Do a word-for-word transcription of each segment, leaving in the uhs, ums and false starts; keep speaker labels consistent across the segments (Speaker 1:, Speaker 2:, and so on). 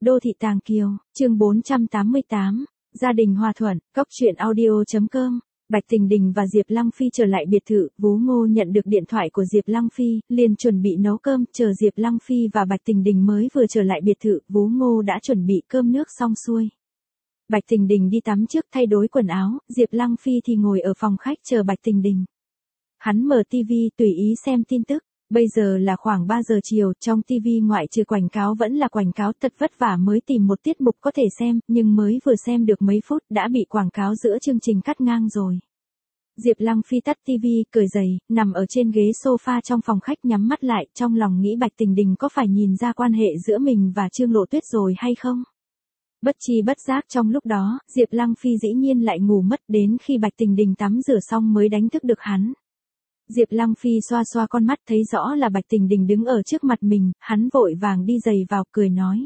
Speaker 1: Đô thị Tàng Kiều, chương bốn trăm tám mươi tám, gia đình hòa thuận, cốc truyện audio.com. Bạch Tình Đình và Diệp Lăng Phi trở lại biệt thự, Vú Ngô nhận được điện thoại của Diệp Lăng Phi, liền chuẩn bị nấu cơm, chờ Diệp Lăng Phi và Bạch Tình Đình mới vừa trở lại biệt thự, Vú Ngô đã chuẩn bị cơm nước xong xuôi. Bạch Tình Đình đi tắm trước thay đổi quần áo, Diệp Lăng Phi thì ngồi ở phòng khách chờ Bạch Tình Đình. Hắn mở tivi tùy ý xem tin tức. Bây giờ là khoảng ba giờ chiều, trong tivi ngoại trừ quảng cáo vẫn là quảng cáo, thật vất vả mới tìm một tiết mục có thể xem, nhưng mới vừa xem được mấy phút đã bị quảng cáo giữa chương trình cắt ngang rồi. Diệp Lăng Phi tắt tivi, cởi giày, nằm ở trên ghế sofa trong phòng khách nhắm mắt lại, trong lòng nghĩ Bạch Tình Đình có phải nhìn ra quan hệ giữa mình và Trương Lộ Tuyết rồi hay không? Bất chi bất giác trong lúc đó, Diệp Lăng Phi dĩ nhiên lại ngủ mất, đến khi Bạch Tình Đình tắm rửa xong mới đánh thức được hắn. Diệp Lăng Phi xoa xoa con mắt thấy rõ là Bạch Tình Đình đứng ở trước mặt mình, hắn vội vàng đi giày vào cười nói.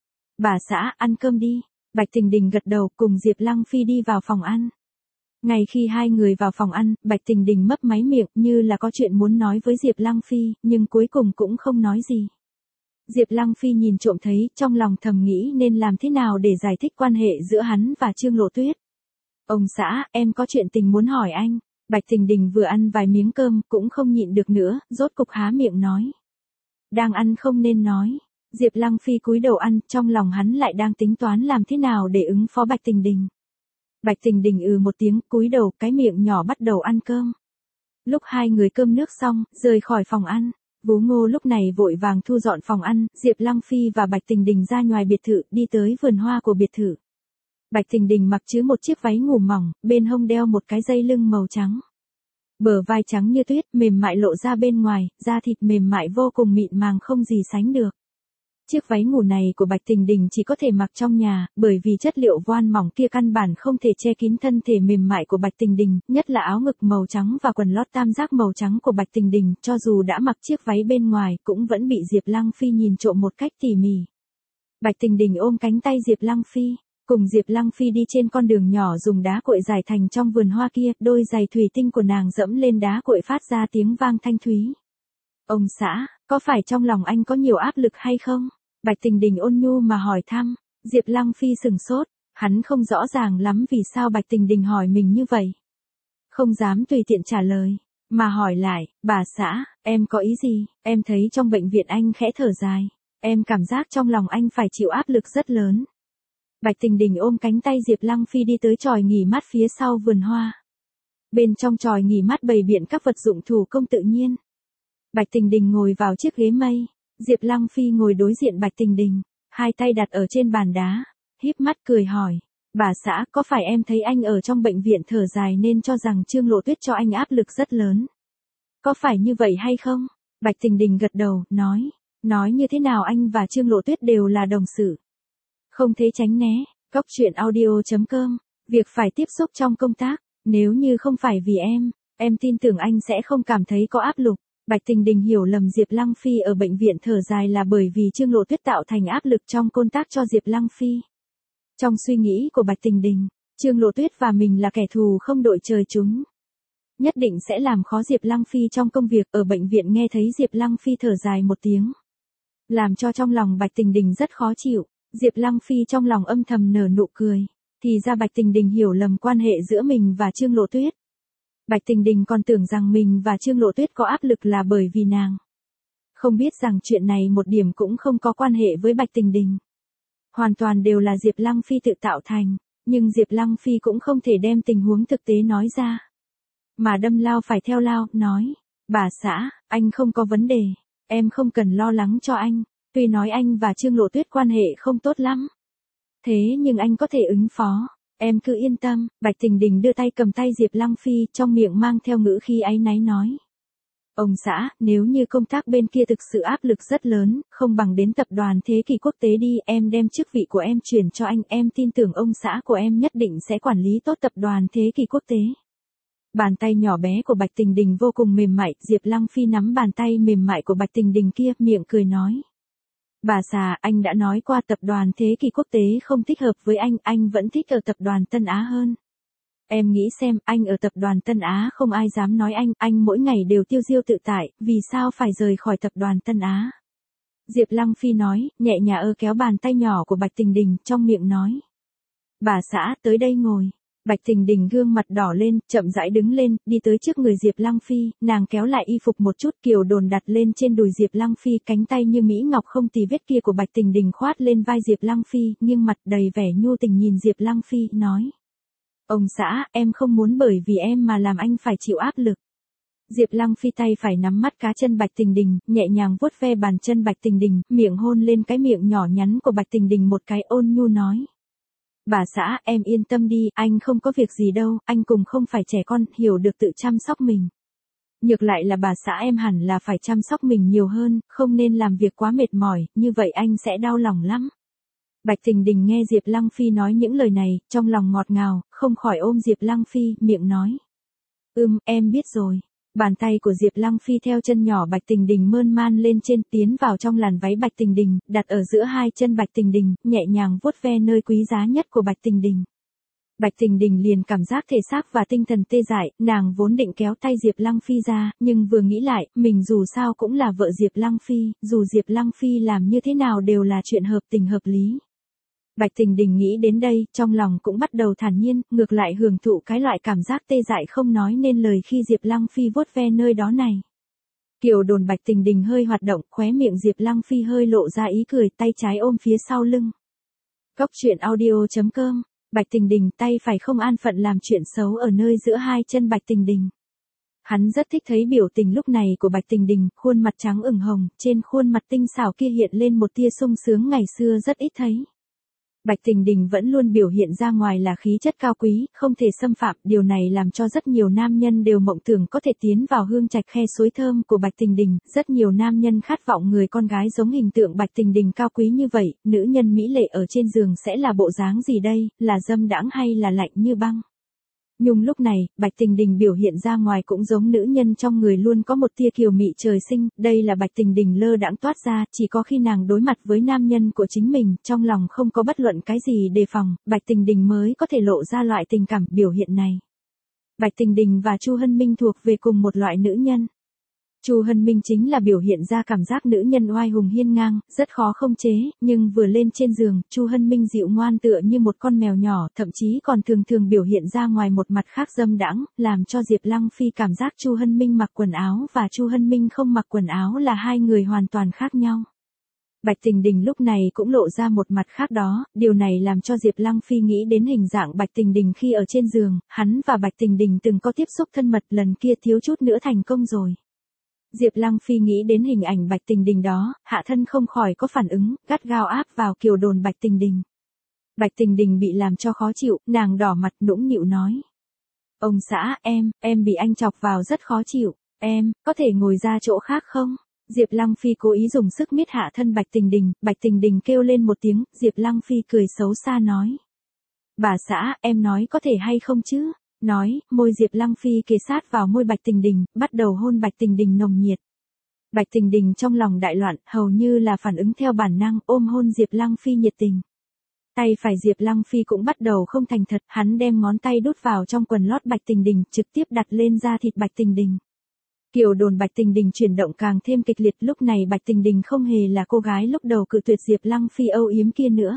Speaker 1: Bà xã, ăn cơm đi. Bạch Tình Đình gật đầu cùng Diệp Lăng Phi đi vào phòng ăn. Ngay khi hai người vào phòng ăn, Bạch Tình Đình mấp máy miệng như là có chuyện muốn nói với Diệp Lăng Phi, nhưng cuối cùng cũng không nói gì. Diệp Lăng Phi nhìn trộm thấy, trong lòng thầm nghĩ nên làm thế nào để giải thích quan hệ giữa hắn và Trương Lộ Tuyết. Ông xã, em có chuyện tình muốn hỏi anh. Bạch Tình Đình vừa ăn vài miếng cơm, cũng không nhịn được nữa, rốt cục há miệng nói. Đang ăn không nên nói. Diệp Lăng Phi cúi đầu ăn, trong lòng hắn lại đang tính toán làm thế nào để ứng phó Bạch Tình Đình. Bạch Tình Đình ừ một tiếng, cúi đầu, cái miệng nhỏ bắt đầu ăn cơm. Lúc hai người cơm nước xong, rời khỏi phòng ăn, Vú Ngô lúc này vội vàng thu dọn phòng ăn, Diệp Lăng Phi và Bạch Tình Đình ra ngoài biệt thự, đi tới vườn hoa của biệt thự. Bạch Tình Đình mặc chứ một chiếc váy ngủ mỏng, bên hông đeo một cái dây lưng màu trắng. Bờ vai trắng như tuyết, mềm mại lộ ra bên ngoài, da thịt mềm mại vô cùng mịn màng không gì sánh được. Chiếc váy ngủ này của Bạch Tình Đình chỉ có thể mặc trong nhà, bởi vì chất liệu voan mỏng kia căn bản không thể che kín thân thể mềm mại của Bạch Tình Đình, nhất là áo ngực màu trắng và quần lót tam giác màu trắng của Bạch Tình Đình, cho dù đã mặc chiếc váy bên ngoài cũng vẫn bị Diệp Lăng Phi nhìn trộm một cách tỉ mỉ. Bạch Tình Đình ôm cánh tay Diệp Lăng Phi, cùng Diệp Lăng Phi đi trên con đường nhỏ dùng đá cội giải thành trong vườn hoa kia, đôi giày thủy tinh của nàng dẫm lên đá cội phát ra tiếng vang thanh thúy. Ông xã, có phải trong lòng anh có nhiều áp lực hay không? Bạch Tình Đình ôn nhu mà hỏi thăm. Diệp Lăng Phi sừng sốt, hắn không rõ ràng lắm vì sao Bạch Tình Đình hỏi mình như vậy. Không dám tùy tiện trả lời, mà hỏi lại, bà xã, em có ý gì? Em thấy trong bệnh viện anh khẽ thở dài, em cảm giác trong lòng anh phải chịu áp lực rất lớn. Bạch Tình Đình ôm cánh tay Diệp Lăng Phi đi tới chòi nghỉ mát phía sau vườn hoa. Bên trong chòi nghỉ mát bày biện các vật dụng thủ công tự nhiên. Bạch Tình Đình ngồi vào chiếc ghế mây, Diệp Lăng Phi ngồi đối diện Bạch Tình Đình, hai tay đặt ở trên bàn đá, híp mắt cười hỏi, bà xã, có phải em thấy anh ở trong bệnh viện thở dài nên cho rằng Trương Lộ Tuyết cho anh áp lực rất lớn? Có phải như vậy hay không? Bạch Tình Đình gật đầu, nói, nói như thế nào anh và Trương Lộ Tuyết đều là đồng sự. Không thể tránh né, cốc truyện audio.com, việc phải tiếp xúc trong công tác, nếu như không phải vì em, em tin tưởng anh sẽ không cảm thấy có áp lực. Bạch Tình Đình hiểu lầm Diệp Lăng Phi ở bệnh viện thở dài là bởi vì Trương Lộ Tuyết tạo thành áp lực trong công tác cho Diệp Lăng Phi. Trong suy nghĩ của Bạch Tình Đình, Trương Lộ Tuyết và mình là kẻ thù không đội trời chung. Nhất định sẽ làm khó Diệp Lăng Phi trong công việc. Ở bệnh viện nghe thấy Diệp Lăng Phi thở dài một tiếng, làm cho trong lòng Bạch Tình Đình rất khó chịu. Diệp Lăng Phi trong lòng âm thầm nở nụ cười, thì ra Bạch Tình Đình hiểu lầm quan hệ giữa mình và Trương Lộ Tuyết. Bạch Tình Đình còn tưởng rằng mình và Trương Lộ Tuyết có áp lực là bởi vì nàng. Không biết rằng chuyện này một điểm cũng không có quan hệ với Bạch Tình Đình. Hoàn toàn đều là Diệp Lăng Phi tự tạo thành, nhưng Diệp Lăng Phi cũng không thể đem tình huống thực tế nói ra. Mà đâm lao phải theo lao, nói, bà xã, anh không có vấn đề, em không cần lo lắng cho anh. Tuy nói anh và Trương Lộ Tuyết quan hệ không tốt lắm, thế nhưng anh có thể ứng phó, em cứ yên tâm. Bạch Tình Đình đưa tay cầm tay Diệp Lăng Phi, trong miệng mang theo ngữ khí áy náy nói. Ông xã, nếu như công tác bên kia thực sự áp lực rất lớn, không bằng đến tập đoàn Thế Kỷ Quốc tế đi, em đem chức vị của em chuyển cho anh, em tin tưởng ông xã của em nhất định sẽ quản lý tốt tập đoàn Thế Kỷ Quốc tế. Bàn tay nhỏ bé của Bạch Tình Đình vô cùng mềm mại, Diệp Lăng Phi nắm bàn tay mềm mại của Bạch Tình Đình kia, miệng cười nói. Bà già, anh đã nói qua tập đoàn Thế Kỷ Quốc tế không thích hợp với anh, anh vẫn thích ở tập đoàn Tân Á hơn. Em nghĩ xem, anh ở tập đoàn Tân Á không ai dám nói anh, anh mỗi ngày đều tiêu diêu tự tại, vì sao phải rời khỏi tập đoàn Tân Á? Diệp Lăng Phi nói, nhẹ nhàng ơ kéo bàn tay nhỏ của Bạch Tình Đình, trong miệng nói. Bà xã, tới đây ngồi. Bạch Tình Đình gương mặt đỏ lên, chậm rãi đứng lên, đi tới trước người Diệp Lăng Phi, nàng kéo lại y phục một chút, kiều đồn đặt lên trên đùi Diệp Lăng Phi, cánh tay như mỹ ngọc không tì vết kia của Bạch Tình Đình khoát lên vai Diệp Lăng Phi, nghiêng mặt đầy vẻ nhu tình nhìn Diệp Lăng Phi, nói. Ông xã, em không muốn bởi vì em mà làm anh phải chịu áp lực. Diệp Lăng Phi tay phải nắm mắt cá chân Bạch Tình Đình, nhẹ nhàng vuốt ve bàn chân Bạch Tình Đình, miệng hôn lên cái miệng nhỏ nhắn của Bạch Tình Đình một cái, ôn nhu nói. Bà xã, em yên tâm đi, anh không có việc gì đâu, anh cùng không phải trẻ con, hiểu được tự chăm sóc mình. Ngược lại là bà xã em hẳn là phải chăm sóc mình nhiều hơn, không nên làm việc quá mệt mỏi, như vậy anh sẽ đau lòng lắm. Bạch Tình Đình nghe Diệp Lăng Phi nói những lời này, trong lòng ngọt ngào, không khỏi ôm Diệp Lăng Phi, miệng nói. Ừm, em biết rồi. Bàn tay của Diệp Lăng Phi theo chân nhỏ Bạch Tình Đình mơn man lên trên, tiến vào trong làn váy Bạch Tình Đình, đặt ở giữa hai chân Bạch Tình Đình, nhẹ nhàng vuốt ve nơi quý giá nhất của Bạch Tình Đình. Bạch Tình Đình liền cảm giác thể xác và tinh thần tê dại, nàng vốn định kéo tay Diệp Lăng Phi ra, nhưng vừa nghĩ lại, mình dù sao cũng là vợ Diệp Lăng Phi, dù Diệp Lăng Phi làm như thế nào đều là chuyện hợp tình hợp lý. Bạch Tình Đình nghĩ đến đây, trong lòng cũng bắt đầu thản nhiên, ngược lại hưởng thụ cái loại cảm giác tê dại không nói nên lời khi Diệp Lăng Phi vuốt ve nơi đó này. Kiều đồn Bạch Tình Đình hơi hoạt động, khóe miệng Diệp Lăng Phi hơi lộ ra ý cười, tay trái ôm phía sau lưng. Cốc truyện audio chấm com, Bạch Tình Đình tay phải không an phận làm chuyện xấu ở nơi giữa hai chân Bạch Tình Đình. Hắn rất thích thấy biểu tình lúc này của Bạch Tình Đình, khuôn mặt trắng ửng hồng, trên khuôn mặt tinh xảo kia hiện lên một tia sung sướng ngày xưa rất ít thấy. Bạch Tình Đình vẫn luôn biểu hiện ra ngoài là khí chất cao quý, không thể xâm phạm, điều này làm cho rất nhiều nam nhân đều mộng tưởng có thể tiến vào hương trạch khe suối thơm của Bạch Tình Đình, rất nhiều nam nhân khát vọng người con gái giống hình tượng Bạch Tình Đình cao quý như vậy, nữ nhân mỹ lệ ở trên giường sẽ là bộ dáng gì đây, là dâm đãng hay là lạnh như băng. Nhưng lúc này, Bạch Tình Đình biểu hiện ra ngoài cũng giống nữ nhân trong người luôn có một tia kiều mị trời sinh, đây là Bạch Tình Đình lơ đãng toát ra, chỉ có khi nàng đối mặt với nam nhân của chính mình, trong lòng không có bất luận cái gì đề phòng, Bạch Tình Đình mới có thể lộ ra loại tình cảm biểu hiện này. Bạch Tình Đình và Chu Hân Minh thuộc về cùng một loại nữ nhân. Chu Hân Minh chính là biểu hiện ra cảm giác nữ nhân oai hùng hiên ngang, rất khó không chế, nhưng vừa lên trên giường, Chu Hân Minh dịu ngoan tựa như một con mèo nhỏ, thậm chí còn thường thường biểu hiện ra ngoài một mặt khác dâm đãng, làm cho Diệp Lăng Phi cảm giác Chu Hân Minh mặc quần áo và Chu Hân Minh không mặc quần áo là hai người hoàn toàn khác nhau. Bạch Tình Đình lúc này cũng lộ ra một mặt khác đó, điều này làm cho Diệp Lăng Phi nghĩ đến hình dạng Bạch Tình Đình khi ở trên giường, hắn và Bạch Tình Đình từng có tiếp xúc thân mật, lần kia thiếu chút nữa thành công rồi. Diệp Lăng Phi nghĩ đến hình ảnh Bạch Tình Đình đó, hạ thân không khỏi có phản ứng, gắt gao áp vào kiều đồn Bạch Tình Đình. Bạch Tình Đình bị làm cho khó chịu, nàng đỏ mặt nũng nịu nói. Ông xã, em, em bị anh chọc vào rất khó chịu, em, có thể ngồi ra chỗ khác không? Diệp Lăng Phi cố ý dùng sức miết hạ thân Bạch Tình Đình, Bạch Tình Đình kêu lên một tiếng, Diệp Lăng Phi cười xấu xa nói. Bà xã, em nói có thể hay không chứ? Nói, môi Diệp Lăng Phi kề sát vào môi Bạch Tình Đình, bắt đầu hôn Bạch Tình Đình nồng nhiệt. Bạch Tình Đình trong lòng đại loạn, hầu như là phản ứng theo bản năng, ôm hôn Diệp Lăng Phi nhiệt tình. Tay phải Diệp Lăng Phi cũng bắt đầu không thành thật, hắn đem ngón tay đút vào trong quần lót Bạch Tình Đình, trực tiếp đặt lên da thịt Bạch Tình Đình. Kiều đồn Bạch Tình Đình chuyển động càng thêm kịch liệt, lúc này Bạch Tình Đình không hề là cô gái lúc đầu cự tuyệt Diệp Lăng Phi âu yếm kia nữa.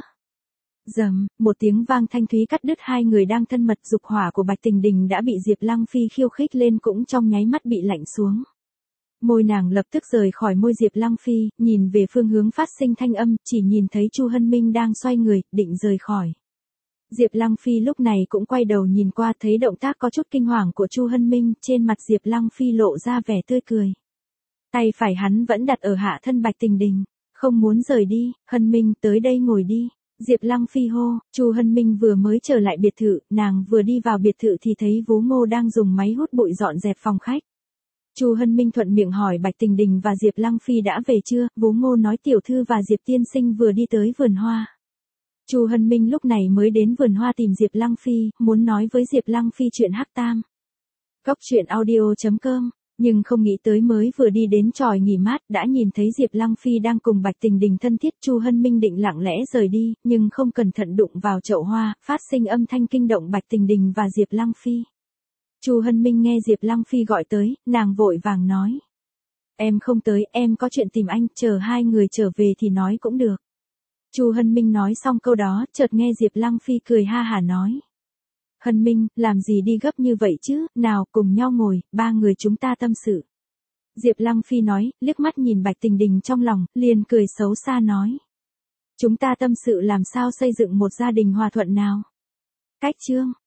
Speaker 1: Dầm, một tiếng vang thanh thúy cắt đứt hai người đang thân mật, dục hỏa của Bạch Tình Đình đã bị Diệp Lăng Phi khiêu khích lên cũng trong nháy mắt bị lạnh xuống. Môi nàng lập tức rời khỏi môi Diệp Lăng Phi, nhìn về phương hướng phát sinh thanh âm, chỉ nhìn thấy Chu Hân Minh đang xoay người, định rời khỏi. Diệp Lăng Phi lúc này cũng quay đầu nhìn qua, thấy động tác có chút kinh hoàng của Chu Hân Minh, trên mặt Diệp Lăng Phi lộ ra vẻ tươi cười. Tay phải hắn vẫn đặt ở hạ thân Bạch Tình Đình, không muốn rời đi, Hân Minh tới đây ngồi đi. Diệp Lăng Phi hô, Chu Hân Minh vừa mới trở lại biệt thự, nàng vừa đi vào biệt thự thì thấy Vú Ngô đang dùng máy hút bụi dọn dẹp phòng khách. Chu Hân Minh thuận miệng hỏi Bạch Tình Đình và Diệp Lăng Phi đã về chưa, Vú Ngô nói tiểu thư và Diệp tiên sinh vừa đi tới vườn hoa. Chu Hân Minh lúc này mới đến vườn hoa tìm Diệp Lăng Phi, muốn nói với Diệp Lăng Phi chuyện Hắc Tam. Cốc truyện audio chấm com, nhưng không nghĩ tới mới vừa đi đến chòi nghỉ mát, đã nhìn thấy Diệp Lăng Phi đang cùng Bạch Tình Đình thân thiết. Chu Hân Minh định lặng lẽ rời đi, nhưng không cẩn thận đụng vào chậu hoa, phát sinh âm thanh kinh động Bạch Tình Đình và Diệp Lăng Phi. Chu Hân Minh nghe Diệp Lăng Phi gọi tới, nàng vội vàng nói. Em không tới, em có chuyện tìm anh, chờ hai người trở về thì nói cũng được. Chu Hân Minh nói xong câu đó, chợt nghe Diệp Lăng Phi cười ha hả nói. Hân Minh, làm gì đi gấp như vậy chứ, nào cùng nhau ngồi, ba người chúng ta tâm sự. Diệp Lăng Phi nói, liếc mắt nhìn Bạch Tình Đình trong lòng, liền cười xấu xa nói. Chúng ta tâm sự làm sao xây dựng một gia đình hòa thuận nào. Cách chương.